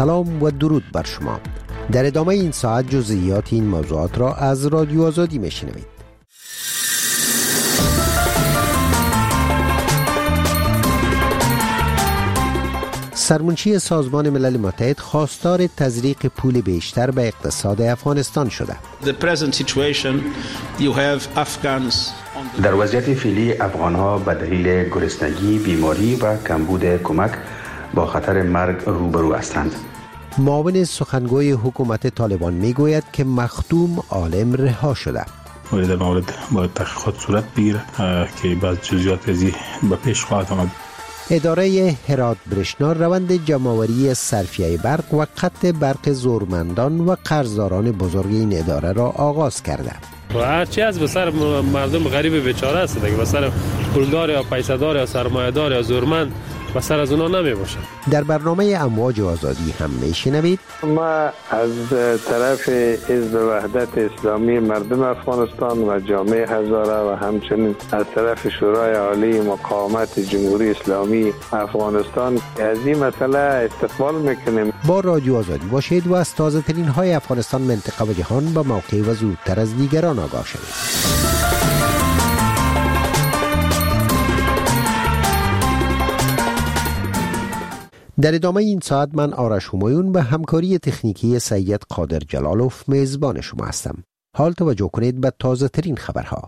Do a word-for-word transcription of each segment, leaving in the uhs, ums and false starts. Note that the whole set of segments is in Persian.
سلام و درود بر شما. در ادامه این ساعت جزئیات این موضوعات را از رادیو آزادی میشنوید. سرمنشی سازمان ملل متحد خواستار تزریق پول بیشتر به اقتصاد افغانستان شده. در وضعیت فعلی افغانها به دلیل گرسنگی، بیماری و کمبود کمک با خطر مرگ روبرو هستند. معاون سخنگوی حکومت طالبان میگوید که مخدوم عالم رها شده. ولی در مورد باید تحقیقات صورت بگیره که بعض جزئیات ازی به پیش خواهد آمد. اداره هرات برشنا روند جمع‌آوری صرفیه برق و قطع برق زورمندان و قرضداران بزرگ این اداره را آغاز کرده. و هر چی از به سر مردم غریب بیچاره است دیگه، به سر پولدار یا پیسه‌دار یا سرمایه‌دار یا زورمند و سر از اونا نمی باشه. در برنامه امواج آزادی هم میشنوید ما از طرف حزب وحدت اسلامی مردم افغانستان و جامعه هزاره و همچنین از طرف شورای عالی مقاومت جمهوری اسلامی افغانستان از این مسئله استقبال میکنیم. با رادیو آزادی باشید و از تازه ترین های افغانستان، منطقه و جهان با موقع و زودتر از دیگران آگاه شوید. در ادامه این ساعت من آرش همایون به همکاری تکنیکی سید قادر جلالوف میزبان شما هستم. حال توجه کنید به تازه ترین خبرها.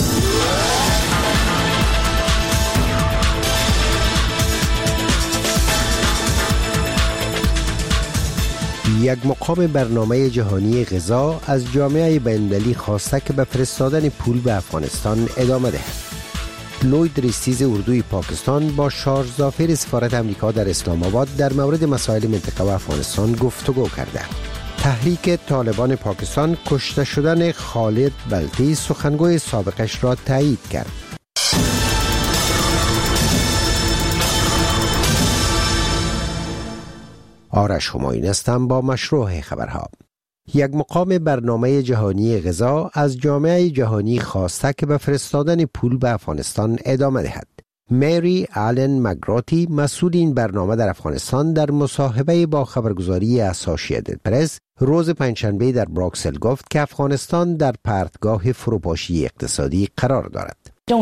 یک مقام برنامه جهانی غذا از جامعه بین‌المللی خواسته که به فرستادن پول به افغانستان ادامه دهد. لوید ریستیز اردوی پاکستان با شارژ ظافر سفارت امریکا در اسلام آباد در مورد مسائل منطقه و افغانستان گفتگو کرده. تحریک طالبان پاکستان کشته شدن خالد بلتی سخنگوی سابقش را تایید کرد. آرش همایون هستم با مشروع خبرها. یک مقام برنامه جهانی غذا از جامعه جهانی خواسته که به فرستادن پول به افغانستان ادامه دهد. مری آلن مگراتی مسئول این برنامه در افغانستان در مصاحبه با خبرگزاری اسوسییتد پرس روز پنجشنبه در بروکسل گفت که افغانستان در پرتگاه فروپاشی اقتصادی قرار دارد.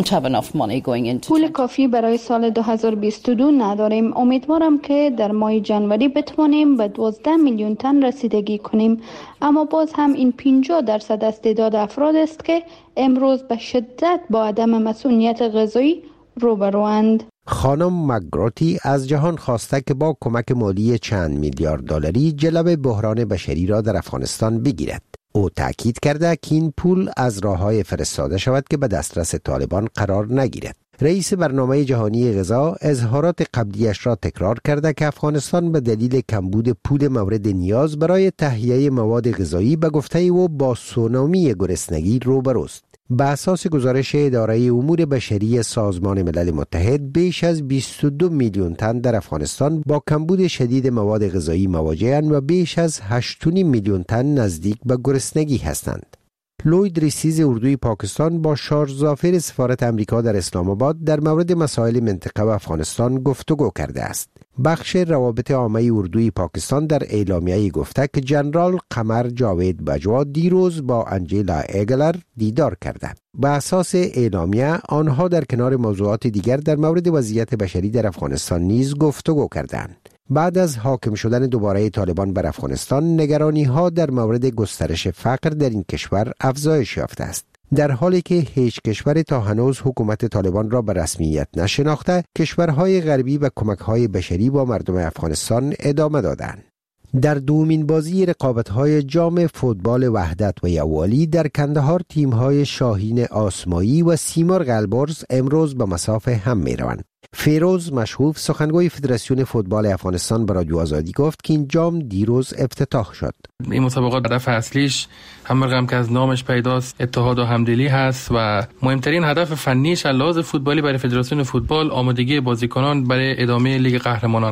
پول کافی برای سال دو هزار و بیست و دو نداریم. امیدوارم که در ماه جنوری بتوانیم به دوازده میلیون تن رسیدگی کنیم، اما باز هم این پنجاه درصد از تعداد افراد است که امروز به شدت با عدم مسئولیت غذایی روبروند. خانم مگراتی از جهان خواسته که با کمک مالی چند میلیارد دلاری جلب بحران بشری را در افغانستان بگیرد. او تأکید کرده که این پول از راه‌های فرستاده شود که به دسترس طالبان قرار نگیرد. رئیس برنامه جهانی غذا اظهارات قبلیش را تکرار کرده که افغانستان به دلیل کمبود پول مورد نیاز برای تهیه مواد غذایی به گفته او با سونامی گرسنگی روبروست. به اساس گزارش اداره امور بشری سازمان ملل متحد بیش از بیست و دو میلیون تن در افغانستان با کمبود شدید مواد غذایی مواجه‌اند و بیش از هشت و نیم میلیون تن نزدیک به گرسنگی هستند. لوید ریستیز اردوی پاکستان با شارژ ظافر سفارت امریکا در اسلام آباد در مورد مسائل منطقه و افغانستان گفتگو کرده است. بخش روابط عامه اردوی پاکستان در اعلامیه گفته که جنرال قمر جاوید بجوا دیروز با انجیلا ایگلر دیدار کرده. به اساس اعلامیه آنها در کنار موضوعات دیگر در مورد وضعیت بشری در افغانستان نیز گفتگو کردند. بعد از حاکم شدن دوباره طالبان بر افغانستان، نگرانی‌ها در مورد گسترش فقر در این کشور افزایش یافته است. در حالی که هیچ کشور تا هنوز حکومت طالبان را به رسمیت نشناخته، کشورهای غربی به کمک‌های بشری با مردم افغانستان ادامه دادند. در دومین بازی رقابت‌های جام فوتبال وحدت و یووالی در کندهار تیم‌های شاهین آسمایی و سیمرغ البرز امروز به مسافه هم می‌روند. فیروز مشهوف سخنگوی فدراسیون فوتبال افغانستان به رادیو آزادی گفت که این جام دیروز افتتاح شد. این مسابقات هدف اصلیش همراه هم که از نامش پیداست اتحاد و همدلی هست و مهمترین هدف فنیش از لحاظ فوتبالی برای فدراسیون فوتبال آمادگی بازیکنان برای ادامه لیگ قهرمانان است.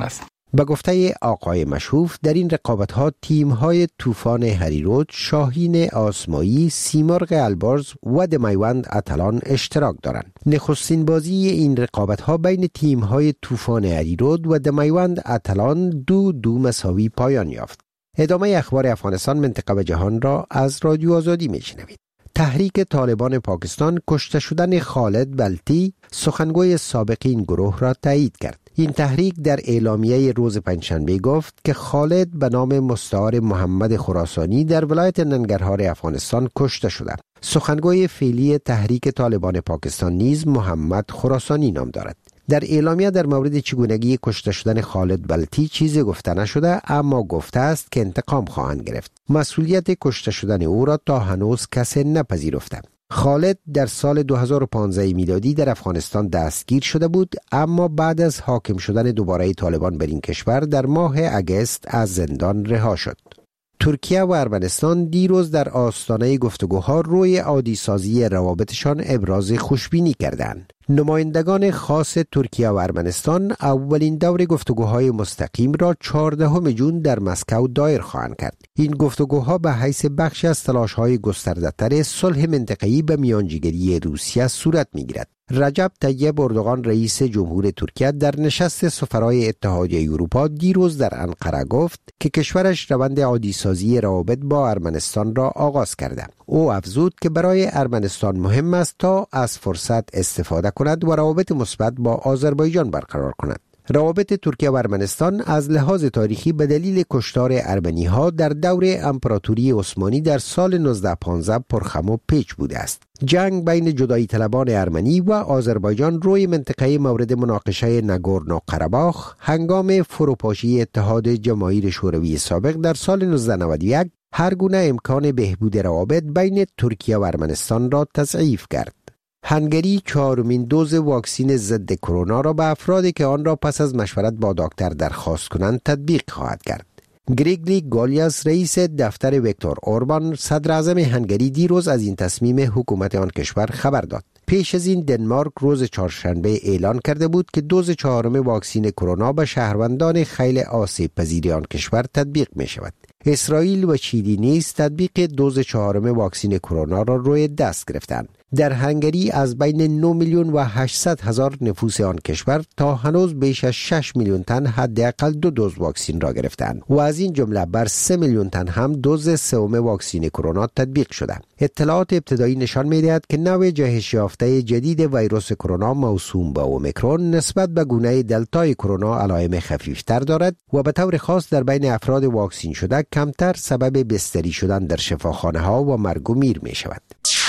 به گفته آقای مشهوف در این رقابت‌ها تیم‌های طوفان هریرود، شاهین آسمایی، سیمرغ البرز و دمیوند اتلان اشتراک دارند. نخستین بازی این رقابت‌ها بین تیم‌های طوفان هریرود و دمیوند اتلان دو دو مساوی پایان یافت. ادامه اخبار افغانستان، منطقه و جهان را از رادیو آزادی میشنوید. تحریک طالبان پاکستان کشته شدن خالد بلتی، سخنگوی سابق این گروه، را تایید کرد. این تحریک در اعلامیه روز پنجشنبه گفت که خالد به نام مستعار محمد خراسانی در ولایت ننگرهار افغانستان کشته شده. سخنگوی فعلی تحریک طالبان پاکستان نیز محمد خراسانی نام دارد. در اعلامیه در مورد چگونگی کشته شدن خالد بلتی چیزی گفته نشده، اما گفته است که انتقام خواهند گرفت. مسئولیت کشته شدن او را تا هنوز کسی نپذیرفته. خالد در سال دو هزار و پانزده میلادی در افغانستان دستگیر شده بود، اما بعد از حاکم شدن دوباره طالبان بر این کشور در ماه اگست از زندان رها شد. ترکیه و ارمنستان دیروز در آستانه گفتگوها روی عادی سازی روابطشان ابراز خوشبینی کردند. نمایندگان خاص ترکیه و ارمنستان اولین دور گفتگوهای مستقیم را چهاردهم جون در مسکو دایر خواهند کرد. این گفتگوها به حیث بخش از تلاش‌های گسترده‌تر صلح منطقه‌ای به میانجیگری روسیه صورت می‌گیرد. رجب طیب اردوغان رئیس جمهور ترکیه در نشست سفرای اتحادیه اروپا دیروز در انقره گفت که کشورش روند عادی سازی روابط با ارمنستان را آغاز کرده. او افزود که برای ارمنستان مهم است تا از فرصت استفاده کند و روابط مثبت با آذربایجان برقرار کند. روابط ترکیه و ارمنستان از لحاظ تاریخی به دلیل کشتار ارمنی ها در دور امپراتوری عثمانی در سال نوزده پانزده پرخم و پیچ بوده است. جنگ بین جدایی طلبان ارمنی و آذربایجان روی منطقه مورد مناقشه نگورنو قره‌باخ هنگام فروپاشی اتحاد جماهیر شوروی سابق در سال نوزده نود و یک هر گونه امکان بهبود روابط بین ترکیه و ارمنستان را تضعیف کرد. هنگری چهارمین دوز واکسین ضد کرونا را به افرادی که آن را پس از مشورت با دکتر درخواست کنند تطبیق خواهد کرد. گریگلی گالیاس رئیس دفتر ویکتور اوربان صدر اعظم هنگری دیروز از این تصمیم حکومت آن کشور خبر داد. پیش از این دنمارک روز چهارشنبه اعلان کرده بود که دوز چهارم واکسین کرونا به شهروندان خیلی آسیب پذیر آن کشور تطبیق می شود. اسرائیل و چیلی نیز تطبیق دوز چهارم واکسین کرونا را روی دست گرفتند. در هنگری از بین نه میلیون و هشتصد هزار نفوس آن کشور تا هنوز بیش از شش میلیون تن حداقل دو دوز واکسین را گرفتند و از این جمله بر سه میلیون تن هم دوز سوم واکسین کرونا تطبیق شده. اطلاعات ابتدایی نشان می‌دهد که نوع جهش یافته جدید ویروس کرونا موسوم به اومیکرون نسبت به گونه دلتای کرونا علائم خفیفتر دارد و به طور خاص در بین افراد واکسین شده کمتر سبب بستری شدن در شفاخانه ها و مرگ و میر می شود.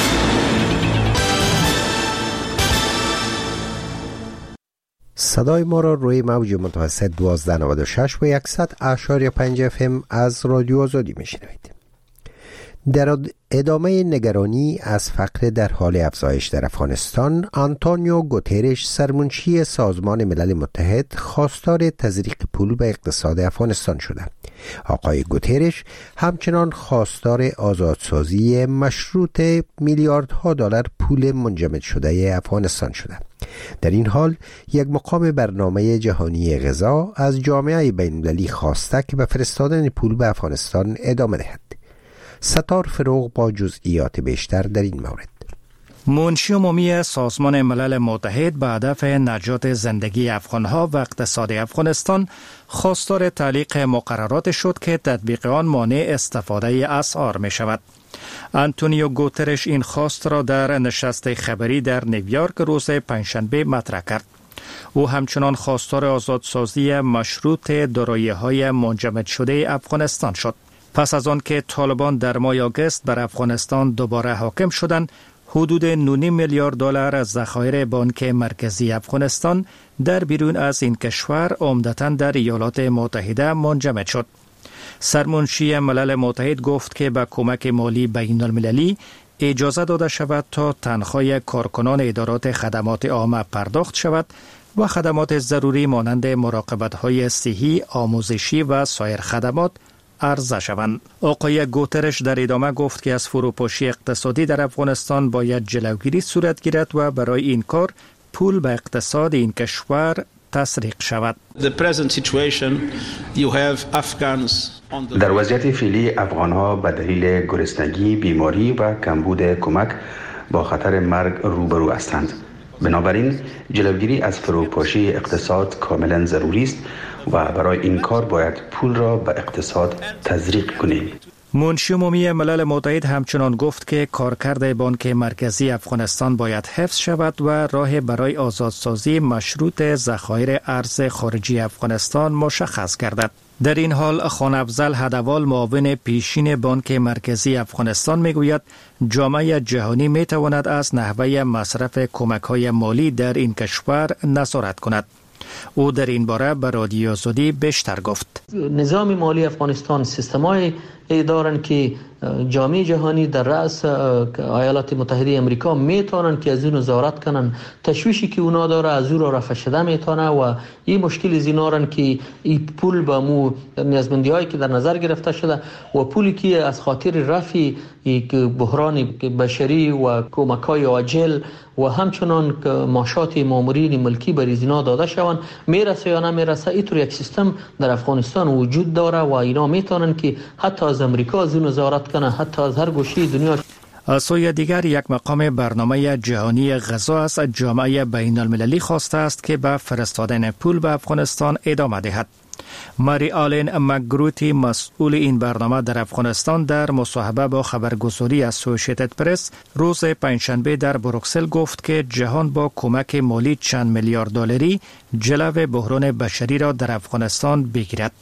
صدای ما را روی موج متوسط دوازده نود و شش و صد اشاری پنج اف ام از رادیو آزادی میشنوید. در ادامه نگرانی از فقر در حال افزایش در افغانستان، آنتونیو گوترش سرمنشی سازمان ملل متحد خواستار تزریق پول به اقتصاد افغانستان شده. آقای گوترش همچنان خواستار آزادسازی مشروط میلیاردها دلار پول منجمد شده افغانستان شده. در این حال یک مقام برنامه جهانی غذا از جامعه بین‌المللی خواسته که به فرستادن پول به افغانستان ادامه دهد. ستار فروغ با جزئیات بیشتر در این مورد. منشی عمومی سازمان ملل متحد به هدف نجات زندگی افغانها و اقتصاد افغانستان خواستار تعلیق مقررات شد که تطبیق آن مانع استفاده اسعار می شود. آنتونیو گوترش این خواست را در نشست خبری در نیویورک روز پنجشنبه مطرح کرد. او همچنان خواستار آزادسازی مشروط دارایی‌های منجمد شده افغانستان شد. پس از آن که طالبان در ماه آگوست بر افغانستان دوباره حاکم شدند، حدود نه میلیارد دلار از ذخایر بانک مرکزی افغانستان در بیرون از این کشور عمدتاً در ایالات متحده منجمد شد. سرمنشی ملل متحد گفت که به کمک مالی بین المللی اجازه داده شود تا تنخواه کارکنان ادارات خدمات عامه پرداخت شود و خدمات ضروری مانند مراقبت‌های صحی، آموزشی و سایر خدمات عرضه شوند. آقای گوترش در ادامه گفت که از فروپاشی اقتصادی در افغانستان باید جلوگیری صورت گیرد و برای این کار پول به اقتصاد این کشور تسریق شود. در وضعیت فعلی افغان‌ها به دلیل گرسنگی، بیماری و کمبود کمک با خطر مرگ روبرو هستند. بنابراین جلوگیری از فروپاشی اقتصاد کاملا ضروری است و برای این کار باید پول را به اقتصاد تزریق کنیم. منشی عمومی ملل متحد همچنان گفت که کارکرد بانک مرکزی افغانستان باید حفظ شود و راه برای آزادسازی مشروط ذخایر ارز خارجی افغانستان مشخص گردد. در این حال خان افضل هدوال معاون پیشین بانک مرکزی افغانستان میگوید جامعه جهانی میتواند از نحوه مصرف کمک‌های مالی در این کشور نظارت کند. او در این باره به رادیو آزادی بیشتر گفت. نظام مالی افغانستان سیستم‌های دارند که جامعه جهانی در رأس ایالات متحده امریکا میتونن که از اون نظارت کنن. تشویشی که اونا داره از او را رفع شده میتونه و این مشکل از اینارن که این پول به مو نیازمندی هایی که در نظر گرفته شده و پولی که از خاطر رفع بحران بشری و کمک های عاجل و همچنان معاشات مامورین ملکی بر اینا داده شوند میرسه یا نمیرسه. اینطور یک سیستم در افغانستان وجود داره و اینا میتونن که حتی از امریکا از اون نظارت کنه، حتی از هر گوشه دنیا. از سوی دیگر یک مقام برنامه جهانی غذا از جامعه بین المللی خواسته است که به فرستادن پول به افغانستان ادامه دهد. ماری آلن مکگروتی مسئول این برنامه در افغانستان در مصاحبه با خبرگزاری اسوسییتد پرس روز پنجشنبه در بروکسل گفت که جهان با کمک مالی چند میلیارد دلاری جلو بحران بشری را در افغانستان بگیرد.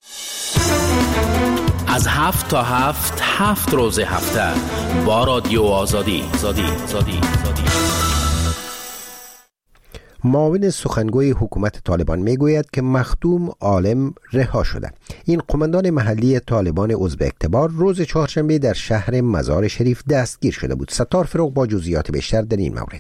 از هفت تا هفت هفت روز هفته با رادیو آزادی زادی زادی زادی. معاون سخنگوی حکومت طالبان میگوید که مخدوم عالم رها شده. این قماندان محلی طالبان عضو اکتبار روز چهارشنبه در شهر مزار شریف دستگیر شده بود. ستار فروغ با جزئیات بیشتر در این مورد.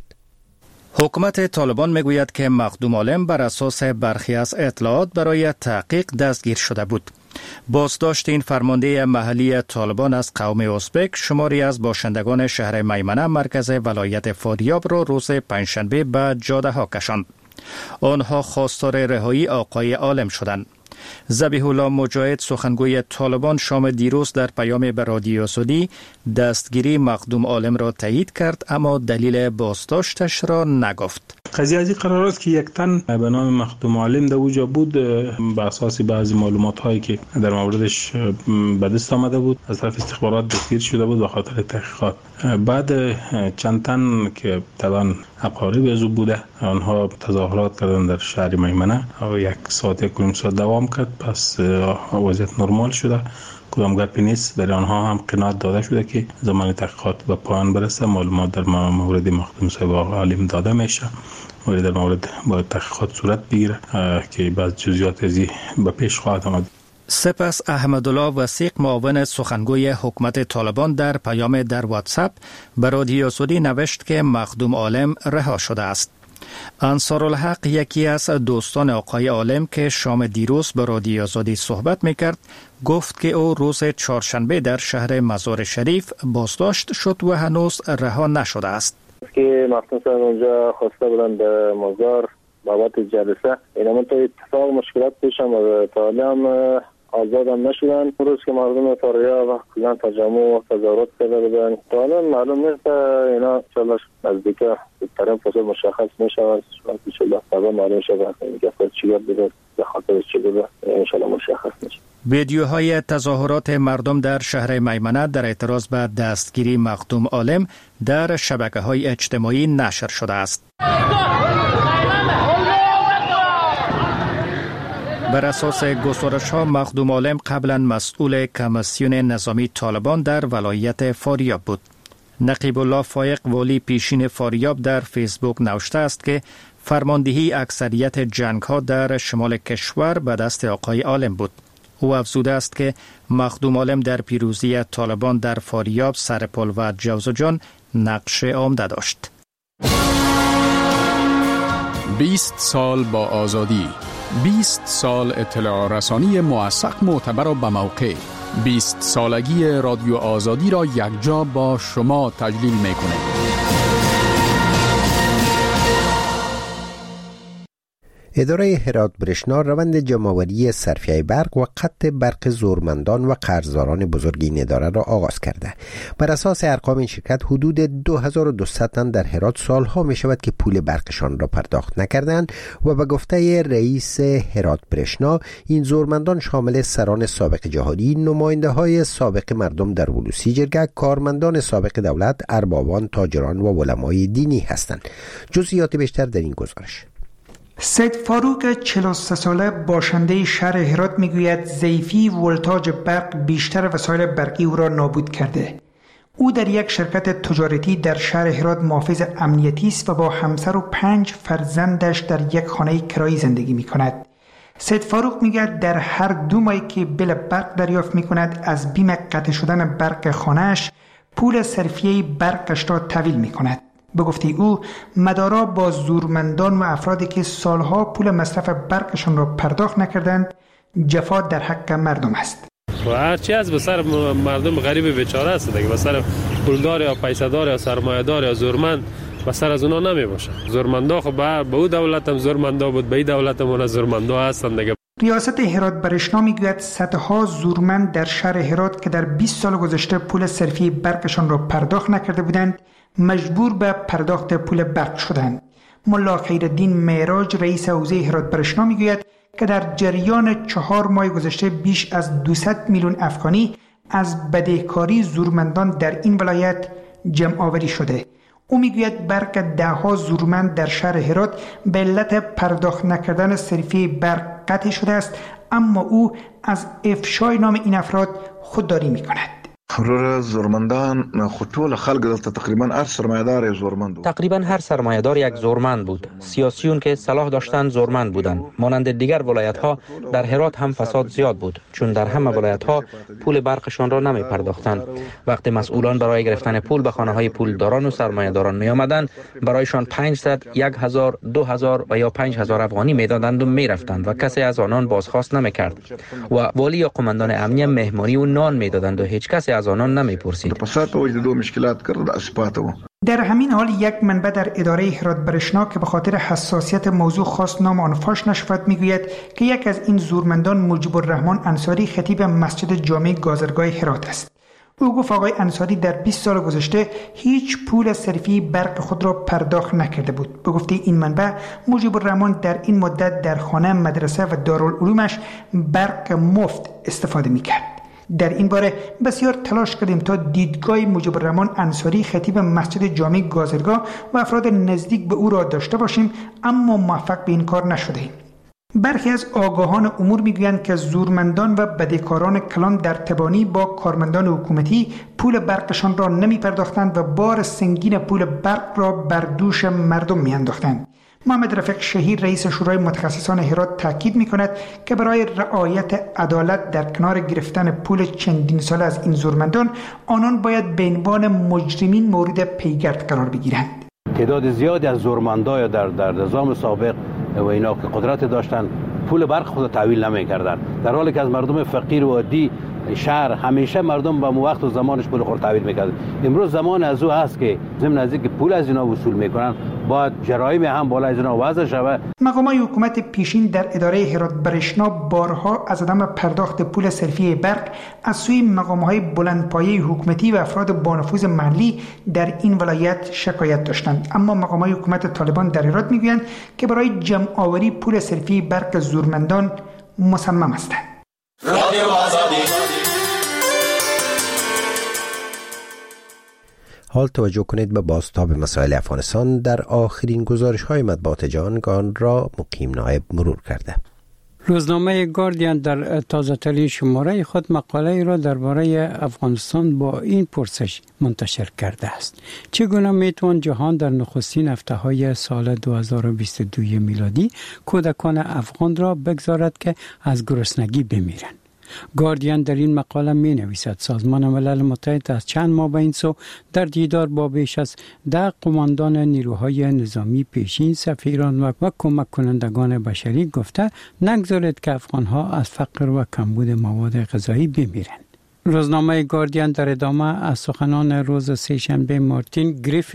حکومت طالبان میگوید که مخدوم عالم بر اساس برخی از اطلاعات برای تحقیق دستگیر شده بود. بازداشت این فرمانده محلی طالبان از قوم ازبک شماری از باشندگان شهر میمنه مرکز ولایت فاریاب را روز پنجشنبه به جاده ها کشاند. آنها خواستار رهایی آقای عالم شدند. ذبیح الله مجاهد سخنگوی طالبان شام دیروز در پیام به رادیو آزادی دستگیری مخدوم عالم را تایید کرد اما دلیل بازداشتش را نگفت. قضیه از این قرار است که یک تن به نام مخدوم عالم در اوجا بود. به اساس بعضی معلومات هایی که در موردش به دست آمده بود از طرف استخبارات دستگیر شده بود به خاطر تحقیقات. بعد چند تن که طبعا اقارب از او بوده آنها تظاهرات کردن در شهر میمنه و یک ساعت یک نیم ساعت دوام کرد. پس وضعیت نرمال شده، کدام گپی نیست. در آنها هم قناعت داده شده که زمان تحقیقات به پایان برسه. معلومات در مورد مخدوم صاحب عالم داده میشه و در مورد با تحقیقات صورت بگیره که بعض جزئیات ازی به پیش خواهد آمد. سپس احمدالله وثیق معاون سخنگوی حکومت طالبان در پیام در واتساپ به رادیو آزادی نوشت که مخدوم عالم رها شده است. انصارالحق یکی از دوستان آقای عالم که شام دیروز به رادیو آزادی صحبت میکرد گفت که او روز چهارشنبه در شهر مزار شریف بازداشت شد و هنوز رها نشده است. که مخدوم صاحب اونجا خواسته بودن به مزار بابت جلسه، اینا من تو اتفاق مشکلات پیش آمد تا هم آزاد هم نشدن. روز که مردم فاریاب و کلان تجمع و تظاهرات کرده بودن تا الان معلوم نیست. اینا انشالله نزدیکا طرف فصل مشخص میشود. انشالله طبعا معلوم شود که افراد چیگر بوده به خاطر چی بوده انشالله مشخص میشه. ویدیوهای تظاهرات مردم در شهر میمنه در اعتراض به دستگیری مخدوم عالم در شبکه‌های اجتماعی نشر شده است. بر اساس گزارش‌ها مخدوم عالم قبلا مسئول کمیسیون نظامی طالبان در ولایت فاریاب بود. نقیب الله فایق والی پیشین فاریاب در فیسبوک نوشته است که فرماندهی اکثریت جنگ‌ها در شمال کشور به دست آقای عالم بود. او افزوده است که مخدوم عالم در پیروزی طالبان در فاریاب، سرپل و جوزجان نقش عمده داشت. بیست سال با آزادی، بیست سال اطلاع رسانی موثق معتبر و به موقع. بیست سالگی رادیو آزادی را یکجا با شما تجلیل می‌کنه. اداره هرات برشنا روند جمع‌آوری صرفیه برق و قطع برق زورمندان و قرضداران بزرگ این اداره را آغاز کرده. بر اساس ارقام این شرکت حدود دو هزار و دویست تن در هرات سالها می شود که پول برقشان را پرداخت نکردند و به گفته رئیس هرات برشنا این زورمندان شامل سران سابق جهادی، نماینده های سابق مردم در ولوسی جرگه، کارمندان سابق دولت، اربابان، تاجران و علمای دینی هستند. جزئیات بیشتر در این گزارش. سید فاروق چهل و سه ساله باشنده شهر هرات میگوید ضعیفی ولتاژ برق بیشتر وسایل برقی او را نابود کرده. او در یک شرکت تجارتی در شهر هرات محافظ امنیتی است و با همسر و پنج فرزندش در یک خانه کرایی زندگی می کند. سید فاروق میگه در هر دو ماهی که بیل برق دریافت می کند از بیم قطع شدن برق خانهش پول صرفیه برقش را تحویل می کند. به گفته او مدارا با زورمندان و افرادی که سالها پول مصرف برقشان را پرداخت نکردند جفا در حق مردم است. و هرچی از به سر مردم غریب بیچاره است دیگه، به سر پولدار یا پیسه‌دار یا سرمایه‌دار یا زورمند به سر از اونا نمی باشه. زورمندا خب به او دولت هم زورمندا بود، به این دولت هم اونا زورمندا هستند دیگه. ریاست هرات برشنا میگوید صدها زورمند در شهر هرات که در بیست سال گذشته پول صرفی برقشان را پرداخت نکرده بودند مجبور به پرداخت پول برق شدند. ملا خیرالدین معراج رئیس حوزه هرات برشنا میگوید که در جریان چهار ماه گذشته بیش از دویست میلیون افغانی از بدهکاری زورمندان در این ولایت جمع آوری شده. او میگوید برق ده ها زورمند در شهر هرات به علت پرداخت نکردن صرفی برق قطع شده است، اما او از افشای نام این افراد خودداری میکند. حرور زورمندان خطول خلق دلتا تقریبا هر سرمایه‌دار زورمند بود. تقریبا هر سرمایه‌دار یک زورمند بود. سیاسیون که صلاح داشتند زورمند بودند. مانند دیگر ولایت‌ها در هرات هم فساد زیاد بود، چون در همه ولایت‌ها پول برقشان را نمی پرداختند. وقتی مسئولان برای گرفتن پول به خانه‌های پولداران و سرمایه‌داران می آمدند، برایشان پانصد، هزار، دو هزار و یا پنج هزار افغانی میدادند و میرفتند و کسی از آنان بازخواست نمی‌کرد. و والی یا قماندان امنیه مهمانی و نان میدادند و هیچ کسی از آنان نمیپرسید. در همین حال یک منبع در اداره هرات برشنا که به خاطر حساسیت موضوع خاص نام آن فاش نشود میگوید که یک از این زورمندان مجیب الرحمن انصاری خطیب مسجد جامع گازرگاه هرات است. او گفت آقای انصاری در بیست سال گذشته هیچ پول صرفی برق خود را پرداخت نکرده بود. به گفته این منبع مجیب الرحمن در این مدت در خانه، مدرسه و دارالعلومش برق مفت استفاده میکرد. در این باره بسیار تلاش کردیم تا دیدگاه مجیب الرحمن انصاری خطیب مسجد جامع گازرگاه و افراد نزدیک به او را داشته باشیم، اما موفق به این کار نشدیم. برخی از آگاهان امور میگویند که زورمندان و بدهکاران کلان در تبانی با کارمندان حکومتی پول برقشان را نمی پرداختند و بار سنگین پول برق را بر دوش مردم می انداختند. محمد رفیق شهیر رئیس شورای متخصصان هرات تاکید می‌کند که برای رعایت عدالت در کنار گرفتن پول چندین سال از این زورمندان، آنان باید به عنوان مجرمین مورد پیگرد قرار بگیرند. تعداد زیادی از زورمندان در در نظام سابق و اینا که قدرت داشتن پول برق خود تحویل نمی‌کردند، در حالی که از مردم فقیر و عادی شهر همیشه مردم با وقت و زمانش پول خود تحویل می‌کرد. امروز زمان از او هست که ضمن از اینکه پول از اینا وصول می‌کنن باید جرایم هم بالا از اینا وضع شود. مقامات حکومت پیشین در اداره هرات برشنا بارها از عدم پرداخت پول صرفی برق از سوی مقام‌های بلندپایه حکومتی و افراد با نفوذ محلی در این ولایت شکایت داشتند، اما مقامات حکومت طالبان در هرات میگویند که برای جمع آوری پول صرفی برق زورمندان مصمم هستند. رادیو آزادی. حال توجه کنید به بازتاب مسائل افغانستان در آخرین گزارش های مطبوعات جهان را مقیم نایب مرور کرده. روزنامه گاردین در تازه ترین شماره خود مقاله را درباره افغانستان با این پرسش منتشر کرده است: چگونه میتوان جهان در نخستین هفته های سال دو هزار و بیست و دو میلادی کودکان افغان را بگذارد که از گرسنگی بمیرند؟ گاردین در این مقاله می نویسد سازمان ملل متحد از چند ماه به این سو در دیدار با بیش از ده قماندان نیروهای نظامی پیشین، سفیران و, و کمک کنندگان بشری گفته نگذارید که افغانها از فقر و کمبود مواد غذایی بمیرند. روزنامه گاردین در ادامه از سخنان روز سه‌شنبه مارتین گریفیتس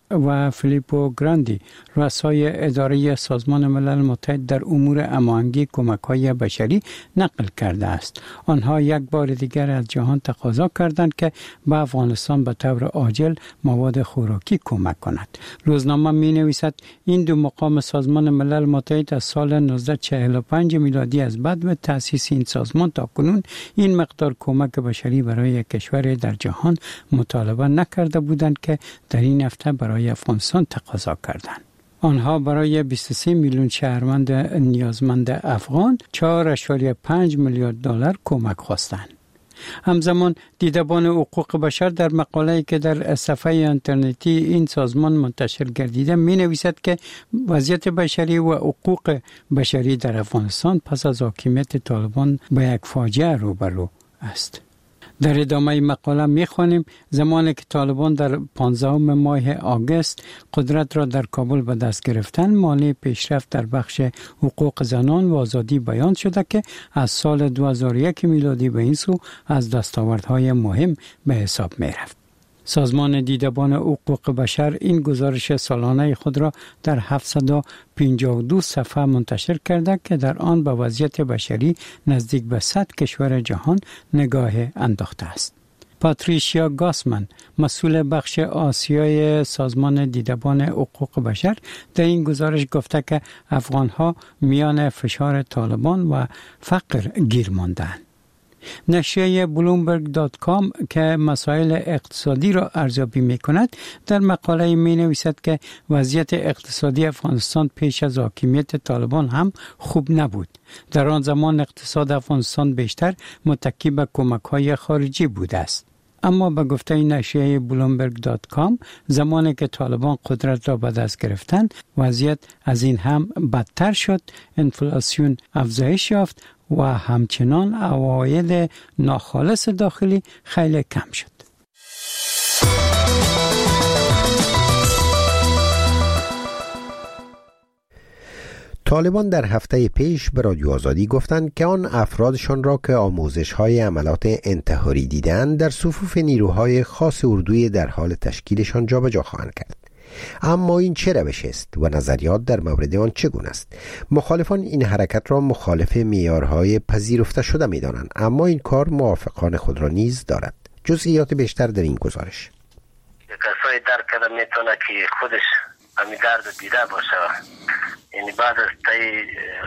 و فیلیپو گراندی رؤسای اداره سازمان ملل متحد در امور هماهنگی کمک‌های بشری نقل کرده است. آنها یک بار دیگر از جهان تقاضا کردند که به افغانستان به طور عاجل مواد خوراکی کمک کند. روزنامه می‌نویسد این دو مقام سازمان ملل متحد از سال نوزده چهل و پنج میلادی از بعد تأسیس این سازمان تا کنون این مقدار کمک بشری برای کشور در جهان مطالبه نکرده بودند که در این هفته برای افغانستان تقاضا کردند. آنها برای بیست و سه میلیون شهروند نیازمند افغان چهار ممیز پنج میلیارد دلار کمک خواستند. همزمان دیدبان حقوق بشر در مقاله‌ای که در صفحه اینترنتی این سازمان منتشر گردیده می نویسد که وضعیت بشری و حقوق بشری در افغانستان پس از حاکمیت طالبان به یک فاجعه روبرو است. در ادامه مقاله می خوانیم زمانی که طالبان در پانزدهم ماه آگوست قدرت را در کابل به دست گرفتن، مانع پیشرفت در بخش حقوق زنان و آزادی بیان شده که از سال دو هزار و یک میلادی به این سو از دستاوردهای مهم به حساب می رفت. سازمان دیدبان حقوق بشر این گزارش سالانه خود را در هفتصد و پنجاه و دو صفحه منتشر کرده که در آن به وضعیت بشری نزدیک به صد کشور جهان نگاه انداخته است. پاتریشیا گاسمن، مسئول بخش آسیای سازمان دیدبان حقوق بشر، در این گزارش گفته که افغانها میان فشار طالبان و فقر گیر ماندند. نشریه بلومبرگ دات کام که مسائل اقتصادی را ارزیابی می کند در مقاله می نویسد که وضعیت اقتصادی افغانستان پیش از حاکمیت طالبان هم خوب نبود. در آن زمان اقتصاد افغانستان بیشتر متکی به کمک‌های خارجی بوده است. اما به گفته نشریه بلومبرگ دات کام زمانی که طالبان قدرت را به دست گرفتند وضعیت از این هم بدتر شد، انفلاسیون افزایش یافت و همچنان عواید ناخالص داخلی خیلی کم شد. طالبان در هفته پیش به رادیو آزادی گفتند که آن افرادشان را که آموزش‌های عملات انتحاری دیدند در صفوف نیروهای خاص اردوی در حال تشکیلشان جابجا خواهند کرد. اما این چه روش است و نظریات در مورد آن چگونه است؟ مخالفان این حرکت را مخالف معیارهای پذیرفته شده می‌دانند، اما این کار موافقان خود را نیز دارد. جزئیات بیشتر در این گزارش. کسایی درک کرده میتونه که خودش همین درد دیده باشه، یعنی بعد از تای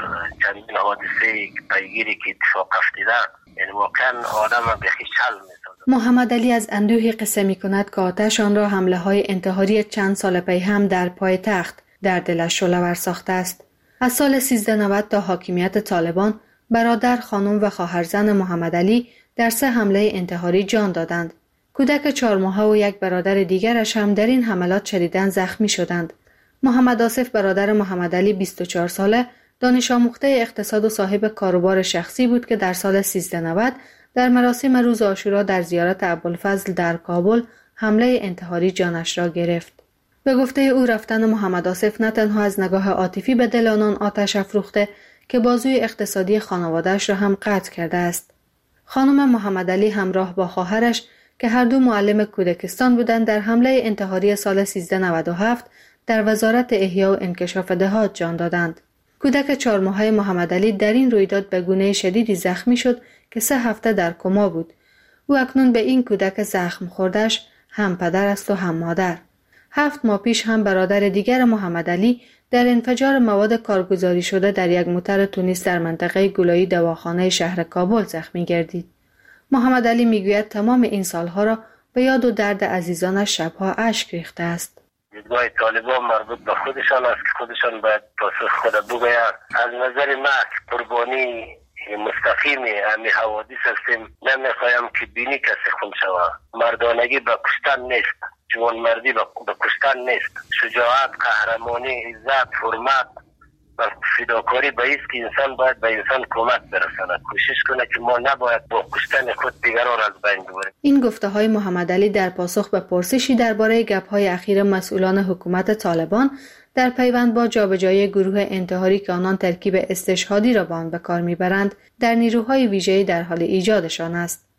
چندین حادثه پیگیری که اتفاق افتاده، یعنی واقعا آدم به خیشل میسازه. محمد علی از اندوهی قصه می کند که آتش آن را حمله های انتحاری چند سال پی هم در پای تخت در دلش شعله‌ور ساخته است. از سال سیزده نود تا حاکمیت طالبان برادر، خانم و خواهرزن محمد علی در سه حمله انتحاری جان دادند. کودک چهار ماهه و یک برادر دیگرش هم در این حملات شدیداً زخمی شدند. محمد آصف برادر محمد علی بیست و چهار ساله دانش آموخته اقتصاد و صاحب کاروبار شخصی بود که در سال سیزده نود در مراسم روز عاشورا در زیارت ابوالفضل در کابل حمله انتحاری جانش را گرفت. به گفته او رفتن محمد آصف نه تنها از نگاه عاطفی به دل آنان آتش افروخته که بازوی اقتصادی خانواده‌اش را هم قطع کرده است. خانم محمد علی همراه با خواهرش که هر دو معلم کودکستان بودند در حمله انتحاری سال سیزده نود و هفت در وزارت احیا و انکشاف دهات جان دادند. کودک چهار ماهه محمد علی در این رویداد به گونه شدیدی زخمی شد که سه هفته در کما بود. او اکنون به این کودک زخم خوردش هم پدر است و هم مادر. هفت ماه پیش هم برادر دیگر محمد علی در انفجار مواد کارگزاری شده در یک موتر تونیس در منطقه گلایی دواخانه شهر کابل زخمی گردید. محمد علی میگوید تمام این سالها را به یاد و درد عزیزانش شبها اشک ریخته است. دیدگاه طالبان مربوط به خودشان است که خودشان باید پاسخ خود بگویند. از نظر من قربانی مستقیم همین حوادث هستیم. نمیخوایم که بینی کسی خون شود. مردانگی به کشتن نیست، جوانمردی به کشتن نیست. شجاعت، قهرمانی، عزت، حرمت و فداکاری به است که انسان باید به انسان کمک برساند. کوشش کنه که ما نباید با کشتن خود دیگران از بین ببریم. این گفته های محمد علی در پاسخ به پرسشی درباره گپ های اخیر مسئولان حکومت طالبان در پیوند با جابجایی گروه انتحاری که آنان ترکیب استشهادی را به آن به کار میبرند در نیروهای ویژه‌ای در حال ایجادشان است.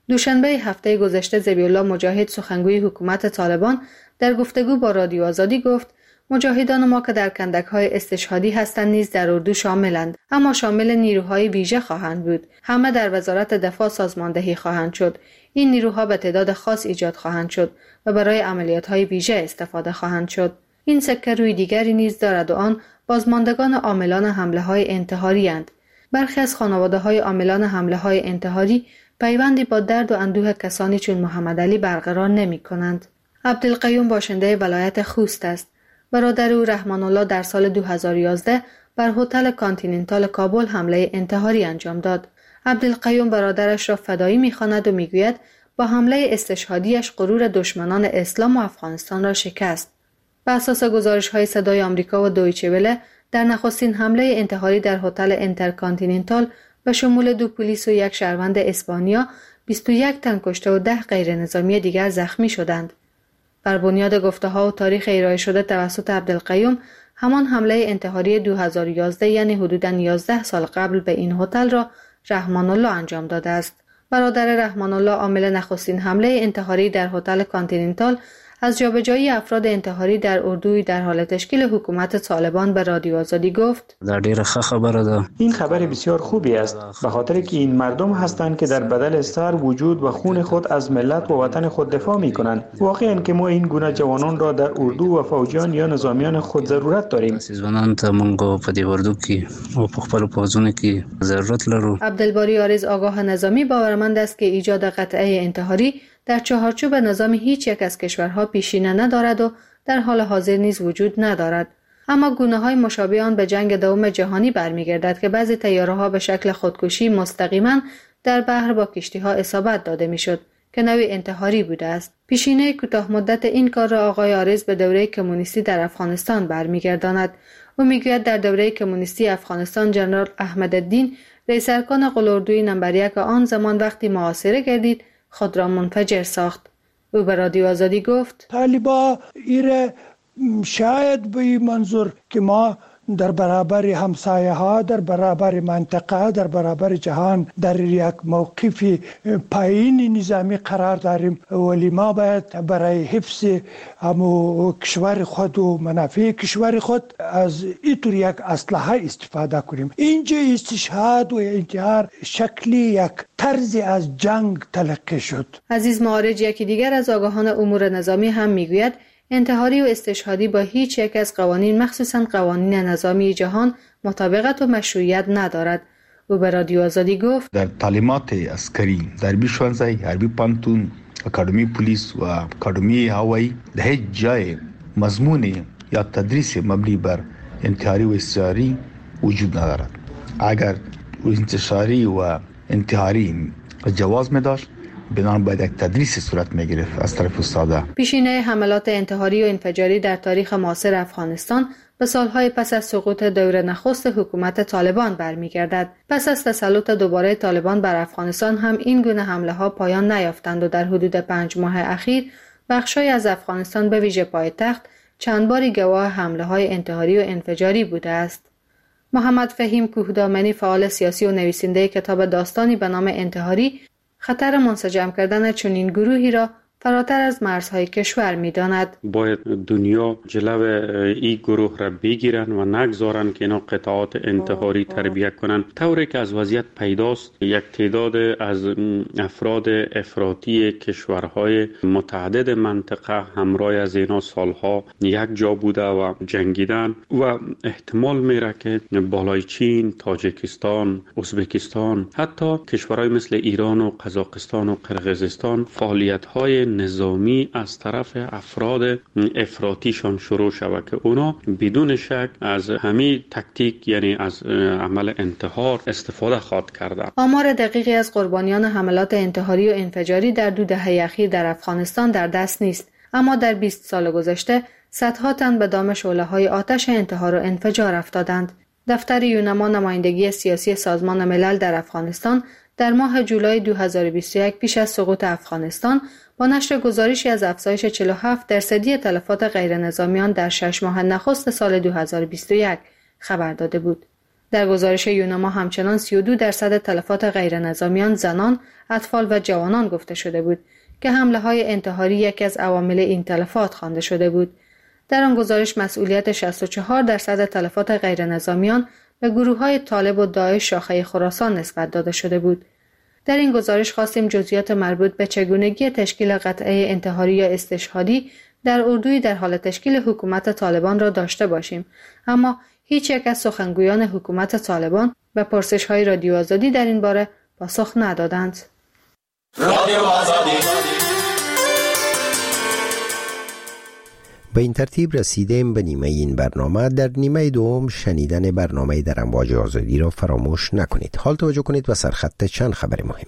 دوشنبه هفته گذشته ذبیح‌الله مجاهد سخنگوی حکومت طالبان در گفتگو با رادیو آزادی گفت مجاهدان ما که در کندک‌های استشهادی هستند نیز در اردو شاملند، اما شامل نیروهای ویژه خواهند بود. همه در وزارت دفاع سازماندهی خواهند شد. این نیروها به تعداد خاص ایجاد خواهند شد و برای عملیات‌های ویژه استفاده خواهند شد. این سکه روی دیگری نیز دارد و آن بازماندگان عاملان حمله‌های انتحاری اند. برخی از خانواده‌های عاملان حمله‌های انتحاری پیوندی با درد و اندوه کسانی چون محمد علی برقرار نمی‌کنند. عبدالقیوم باشنده ولایت خوست است. برادر او رحمان الله در سال دو هزار و یازده بر هتل کانتیننتال کابل حمله انتحاری انجام داد. عبدالقیوم برادرش را فدایی می‌خواند و می‌گوید با حمله استشهادیش غرور دشمنان اسلام و افغانستان را شکست. بر اساس گزارش‌های صدای آمریکا و دویچه وله در نخستین حمله انتحاری در هتل انترکانتیننتال به شمول دو پلیس و یک شهروند اسپانیا بیست و یک تن کشته و ده غیر نظامی دیگر زخمی شدند. بر بنیاد گفته‌ها و تاریخ ارائه شده توسط عبدالقیوم، همان حمله انتحاری دو هزار و یازده یعنی حدوداً یازده سال قبل به این هتل را رحمان الله انجام داده است. برادر رحمان الله عامل نخستین حمله انتحاری در هتل کانتیننتال از جابجایی افراد انتحاری در اردوی در حال تشکیل حکومت طالبان به رادیو آزادی گفت: در ډیره ښه خبره ده. این خبر بسیار خوبی است به خاطر که این مردم هستند که در بدل سر وجود و خون خود از ملت و وطن خود دفاع می کنند. واقعا که ما این گونه جوانان را در اردو و فوجیان یا نظامیان خود ضرورت داریم. ځوانان ته موږ په دې اردو کې او په خپل پوځونو کې ضرورت لرو. عبدالباری عارض آگاه نظامی باورمند است که ایجاد قطعه انتحاری در چهارچوب نظام هیچ یک از کشورها پیشینه ندارد و در حال حاضر نیز وجود ندارد. اما گونه‌های مشابه آن به جنگ دوم جهانی برمیگردد که بعضی طیاره‌ها به شکل خودکشی مستقیما در بحر با کشتی‌ها اصابت داده می‌شد که نوعی انتحاری بوده است. پیشینه کوتاه مدت این کار را آقای عارض به دوره کمونیستی در افغانستان برمیگرداند. او میگوید در دوره کمونیستی افغانستان جنرال احمدالدین رئیس ارکان قلاردوی نمبر یک آن زمان وقتی محاصره گردید خود را منفجر ساخت. او به رادیو آزادی گفت: طالبا ایره شاید به این منظور که ما در برابر همسایه ها، در برابر منطقه، در برابر جهان در یک موقف پایین نظامی قرار داریم، ولی ما باید برای حفظ همو کشور خود و منافع کشور خود از اینطور یک اسلحه استفاده کنیم. اینجا استشهاد و انتحار شکلی یک طرز از جنگ تلقی شد. عزیز معارج یکی دیگر از آگاهان امور نظامی هم میگوید انتحاری و استشهادی با هیچ یک از قوانین مخصوصاً قوانین نظامی جهان مطابقت و مشروعیت ندارد. او به رادیو آزادی گفت: در تعلیمات عسکری در بی شوانزای، حربی پانتون، اکادمی پلیس و اکادمی هوایی در هیچ جای مضمون یا تدریس مبنی بر انتحاری و استشهادی وجود ندارد. اگر انتشاری و انتحاری جواز می داشت بنابراین باید یک تدریس صورت می‌گرفت از طرف استادا. پیشینه حملات انتحاری و انفجاری در تاریخ معاصر افغانستان به سالهای پس از سقوط دور نخست حکومت طالبان برمیگردد. پس از تسلط دوباره طالبان بر افغانستان هم این گونه حمله‌ها پایان نیافتند و در حدود پنج ماه اخیر بخش‌های از افغانستان به ویژه پایتخت چند باری گواه حمله‌های انتحاری و انفجاری بوده است. محمد فهیم کوهدامنی فعال سیاسی و نویسنده کتاب داستانی به نام انتحاری خطر منسجم کردن چنین گروهی را فراتر از مرزهای کشور می‌داند. باید دنیا جلو این گروه را بگیرن و نگذارن که اینا قطعات انتحاری تربیت کنن، طوری که از وضعیت پیداست یک تعداد از افراد افراطی کشورهای متعدد منطقه همراه از اینا سالها یک جا بوده و جنگیدن و احتمال میره که بالای چین، تاجیکستان، ازبکستان، حتی کشورهای مثل ایران و قزاقستان و قرقیزستان فعالیت‌های نظامی از طرف افراد افراطیشان شروع شود که اونا بدون شک از همین تکتیک یعنی از عمل انتحار استفاده خواهد کرده. آمار دقیقی از قربانیان حملات انتحاری و انفجاری در دو دهه اخیر در افغانستان در دست نیست، اما در بیست سال گذشته صدها تن به دام شعله‌های آتش انتحار و انفجار افتادند. دفتر یونما نمایندگی سیاسی سازمان ملل در افغانستان در ماه جولای دو هزار و بیست و یک پیش از سقوط افغانستان با نشر گزارشی از افزایش چهل و هفت درصدی تلفات غیر نظامیان در شش ماه نخست سال دو هزار و بیست و یک خبر داده بود. در گزارش یوناما همچنان سی و دو درصد تلفات غیر نظامیان زنان، اطفال و جوانان گفته شده بود که حمله های انتحاری یکی از عوامل این تلفات خوانده شده بود. در آن گزارش مسئولیت شصت و چهار درصد تلفات غیر نظامیان به گروه های طالب و داعش شاخه خراسان نسبت داده شده بود. در این گزارش خواستیم جزئیات مربوط به چگونگی تشکیل قطعه انتحاری یا استشهادی در اردوی در حال تشکیل حکومت طالبان را داشته باشیم، اما هیچ یک از سخنگویان حکومت طالبان به پرسش‌های رادیو آزادی در این باره پاسخ ندادند. رادیو آزادی. به این ترتیب رسیدیم به نیمه این برنامه. در نیمه دوم شنیدن برنامه در امواج آزادی را فراموش نکنید. حال توجه کنید و سرخط چند خبر مهم.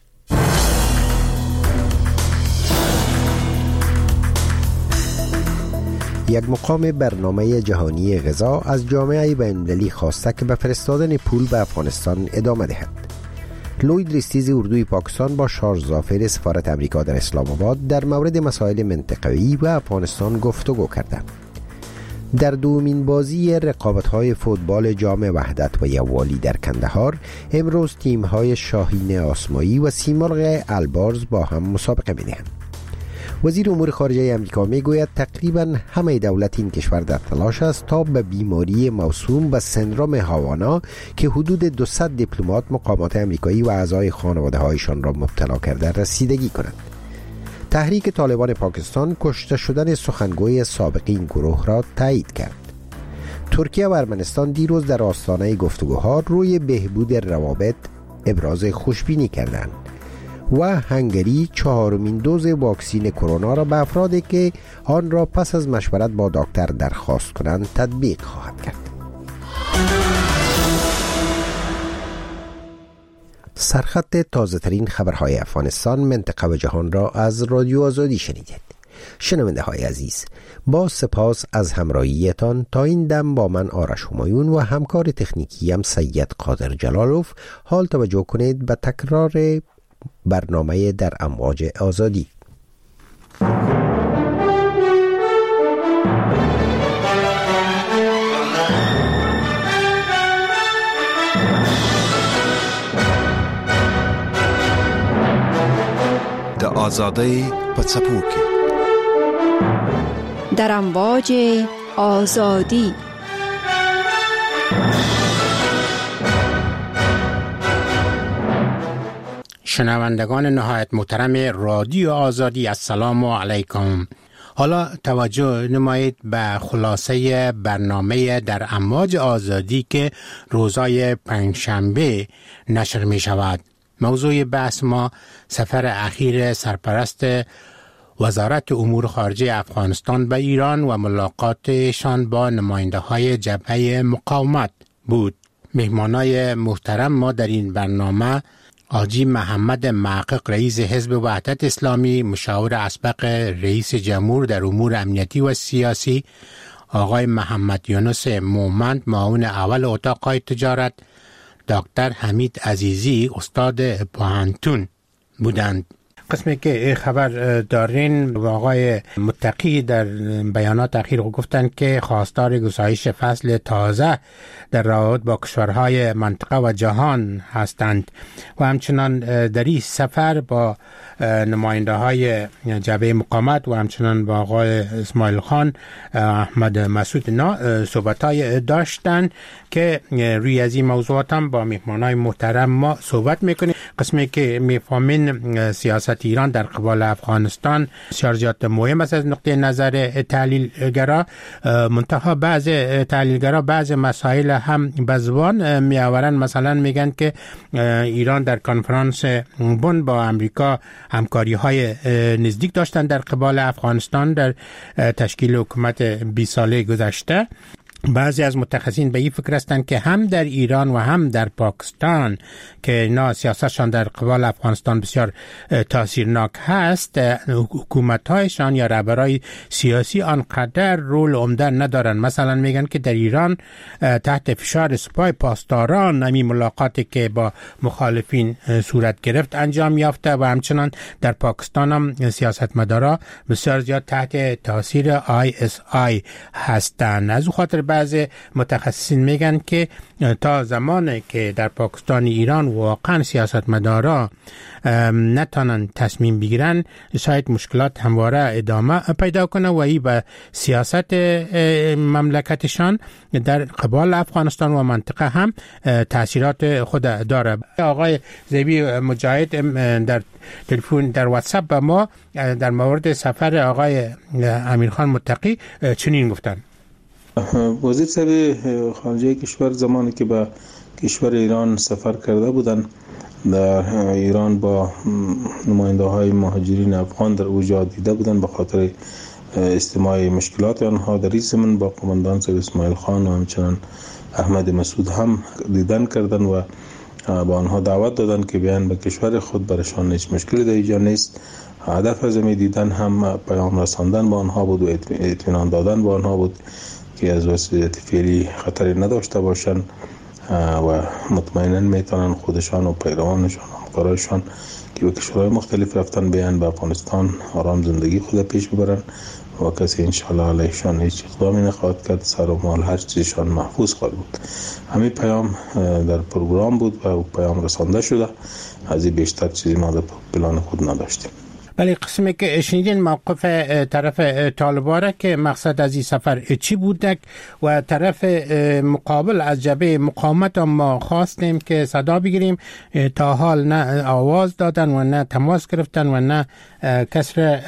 یک مقام برنامه جهانی غذا از جامعه بین‌المللی خواسته که به فرستادن پول به افغانستان ادامه دهد. لوید ریستیز اردوی پاکستان با شارژ ظافر سفارت امریکا در اسلام آباد در مورد مسائل منطقه‌ای و افغانستان گفتگو کردند. در دومین بازی رقابت‌های فوتبال جام وحدت و یووالی در کندهار امروز تیم‌های شاهین آسمایی و سیمرغ البارز با هم مسابقه می‌دهند. وزیر امور خارجه امریکا میگوید تقریبا همه دولت این کشور در تلاش است تا به بیماری موسوم به سندرم هاوانا که حدود دویست دیپلمات، مقامات امریکایی و اعضای خانواده هایشان را مبتلا کرده رسیدگی کنند. تحریک طالبان پاکستان کشته شدن سخنگوی سابق این گروه را تایید کرد. ترکیه و ارمنستان دیروز در آستانه گفتگوها روی بهبود روابط ابراز خوشبینی کردند و هنگری چهارمین دوز واکسین کرونا را به افرادی که آن را پس از مشورت با دکتر درخواست کنند تطبیق خواهد کرد. سرخط تازه ترین خبرهای افغانستان، منطقه و جهان را از رادیو آزادی شنیدید. شنونده های عزیز، با سپاس از همراهیتان. تا این دم با من آرش همایون و همکار تکنیکیم سید قادر جلالوف. حال توجه کنید به تکرار برنامه در امواج آزادی. د آزادی په څپو کې در امواج آزادی. شنوندگان نهایت محترم رادیو آزادی، السلام علیکم. حالا توجه نمایید به خلاصه برنامه در امواج آزادی که روزهای پنجشنبه نشر می شود. موضوع بحث ما سفر اخیر سرپرست وزارت امور خارجه افغانستان به ایران و ملاقاتشان با نماینده های جبهه مقاومت بود. مهمانای محترم ما در این برنامه حاجی محمد محقق رئیس حزب وحدت اسلامی، مشاور اسبق رئیس جمهور در امور امنیتی و سیاسی، آقای محمد یونس مومند معاون اول اتاق تجارت، دکتر حمید عزیزی استاد پوهنتون بودند. قسمی که خبر دارین و آقای متقی در بیانات اخیر گفتند که خواستار گشایش فصل تازه در روابط با کشورهای منطقه و جهان هستند و همچنان در این سفر با نماینده های جبهه مقاومت و همچنان با آقای اسماعیل خان احمد مسعود نا صحبت های داشتند که روی از این موضوعات هم با مهمانای محترم ما صحبت میکنیم. قسمی که میفهمین سیاست ایران در قبال افغانستان شارجات مهم است از نقطه نظر تحلیلگرا، منتها بعض تحلیلگرا بعض مسائل هم به زبان میآورن. مثلا میگن که ایران در کنفرانس بن با امریکا همکاری های نزدیک داشتن در قبال افغانستان در تشکیل حکومت بیست ساله گذشته. بعضی از متخصصین به این فکر هستند که هم در ایران و هم در پاکستان که اینا سیاستشان در قبال افغانستان بسیار تاثیرناک هست، حکومت‌هایشان یا رهبرای سیاسی آنقدر رول عمده ندارن. مثلا میگن که در ایران تحت فشار سپاه پاسداران همین ملاقاتی که با مخالفین صورت گرفت انجام یافته و همچنان در پاکستان هم سیاستمدارا بسیار زیاد تحت تاثیر آی اس آی هستند. از اون خاطر بعض متخصصین میگن که تا زمانی که در پاکستان ایران واقعا سیاستمدارا نتانن تصمیم بگیرن شاید مشکلات همواره ادامه پیدا کنه و ای به سیاست مملکتشان در قبال افغانستان و منطقه هم تاثیرات خود داره. آقای زیبی مجاهد در تلفن در واتساپ به ما در مورد سفر آقای امیرخان متقی چنین گفتن: وزیر صاحب خارجه کشور زمانی که به کشور ایران سفر کرده بودند، در ایران با نماینده های مهاجرین افغان در اوجا دیده بودند، به خاطر استماع مشکلات آنها در این زمین با قماندان سید اسماعیل خان و همچنان احمد مسعود هم دیدن کردند و با آنها دعوت دادند که بیان به کشور خود، برشان هیچ مشکلی در اینجا نیست. هدف از می دیدن هم پیام رساندن با آنها بود و اطمینان دادن با آنها بود که از وضعیت فعلی خطری نداشته باشند و مطمئنا میتونن خودشان و پیروانشان و همکارایشان که به کشورهای مختلف رفتن بیان به افغانستان آرام زندگی خود پیش ببرن و کسی انشاءالله علیهشان هیچ اقدامی نخواهد کرد. سر و مال هر چیزشان محفوظ خواهد بود. همین پیام در پروگرام بود و پیام رسانده شده. از این بیشتر چیزی ما در پلان خود نداشتیم. ولی قسمی که شنیدین موقف طرف طالبان که مقصد از این سفر چی بودک و طرف مقابل از جبهه مقاومت ما خواستیم که صدا بگیریم، تا حال نه آواز دادن و نه تماس گرفتن و نه کسر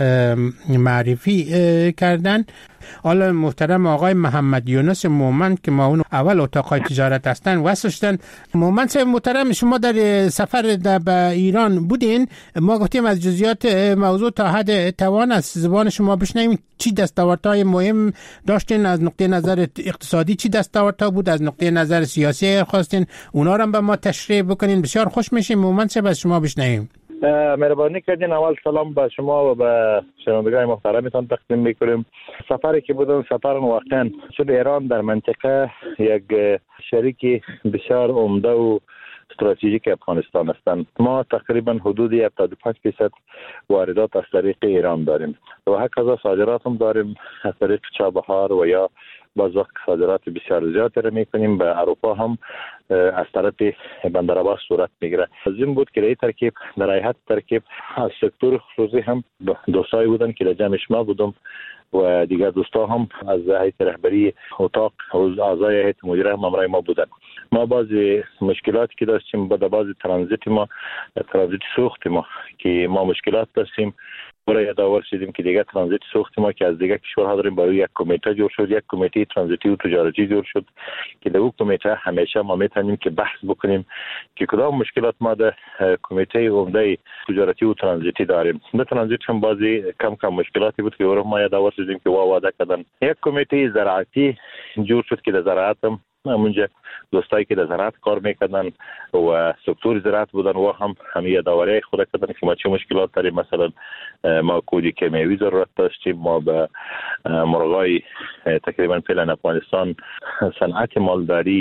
معرفی کردن. حالا محترم آقای محمد یونس مومند که ما اون اول اتاقای تجارت هستن واسطن. مومند صاحب محترم، شما در سفر در به ایران بودین، ما گفتیم از جزئیات موضوع تا حد توان از زبان شما بشنویم. چی دستاوردهای مهم داشتین؟ از نقطه نظر اقتصادی چی دستاوردها بود؟ از نقطه نظر سیاسی خواستین اونا رو به ما تشریح بکنین. بسیار خوش میشیم مومند صاحب از شما بشنویم. مهربانی کردین. اول سلام به شما و به شنوندگان محترمتان تقدیم میکنیم. سفری که بودن سفر واقعا چون ایران در منطقه یک شریک بسیار عمده و استراتژیک افغانستان هستند. ما تقریبا حدود هفتاد و پنج درصد واردات از طریق ایران داریم و هکذا صادرات هم داریم از طریق چابهار و یا باز وقت صادرات بسیار زیاد را میکنیم. به اروپا هم از طرف بندر عباس صورت میگیره. از این بود که در ترکیب در هیئت ترکیب از سکتور خصوصی هم دوستایی بودن که در جمعش ما بودم و دیگر دوستا هم از هیئت رهبری اتاق و اعضای هیئت مدیره هم همراه ما بودن. ما بعضی مشکلاتی که داشتیم بعد بعضی ترانزیت ما ترانزیت سوخت ما که ما مشکلات داشتیم برای یادآور شدیم که دیگه ترانزیت سوخت ما که از دیگه کشورها داریم برای یک کمیته جور شد، یک کمیته ترانزیتی و تجارتی جور شد که در اون کمیته همیشه ما میتونیم که بحث بکنیم که کدام مشکلات ما در کمیته عمده تجارتی و ترانزیتی داریم. در ترانزیت هم بعضی کم کم مشکلاتی بود که اون ما یادآور شدیم که وا وعده کردن. یک کمیته زراعتی جور شد که در زراعت هم همونجا دوستایی که در زراعت کار میکردن و سکتور زراعت بودن و هم همین یادآوری خود کردن که ما چه مشکلات داریم. مثلا ما کودی کیمیاوی ضرورت داشتیم، ما به مرغای تقریبا فعلا افغانستان صنعت مالداری